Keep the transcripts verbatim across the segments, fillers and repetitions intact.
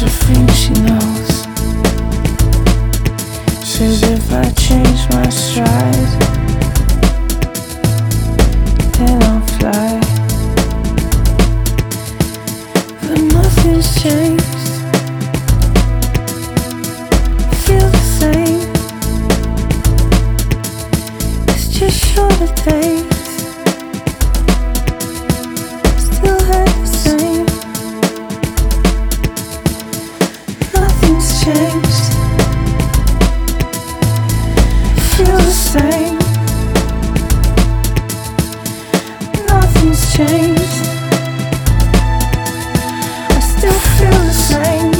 she thinks she knows. Says if I change my stride, then I'll fly. But nothing's changed. Feel the same. It's just shorter days. Still hurt the same. Nothing's changed. Feel the same. Nothing's changed. I still feel the same.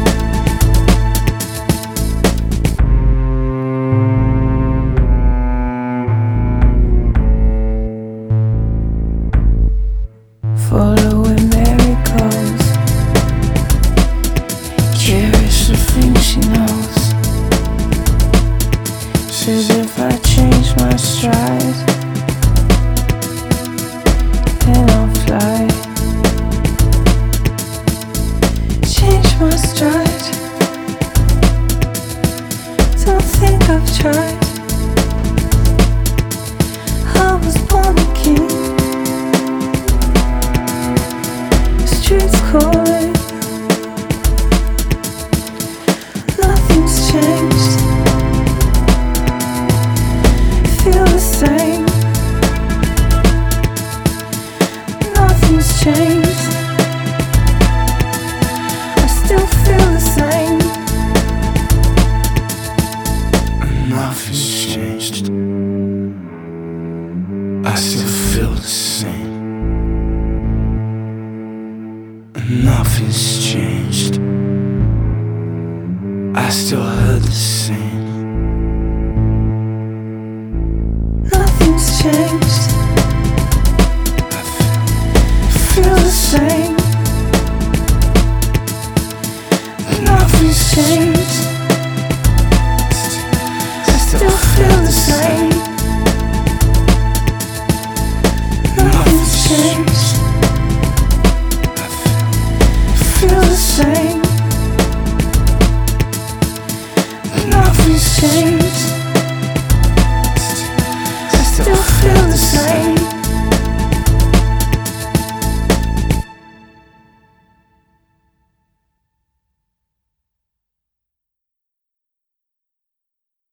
Follow where Mary goes. Cherish the things she knows. Says if I change my stride, then I'll fly. Change my stride. Don't think I've tried. I was born a king. Streets calling. Nothing's changed. Feel the same. Nothing's changed. I still feel the same. Nothing's changed. I still feel the same. Nothing's changed. I still heard the same. Nothing's changed. I feel the same. Nothing's changed. I still feel the same. Nothing's changed. Feel the same. Nothing's changed.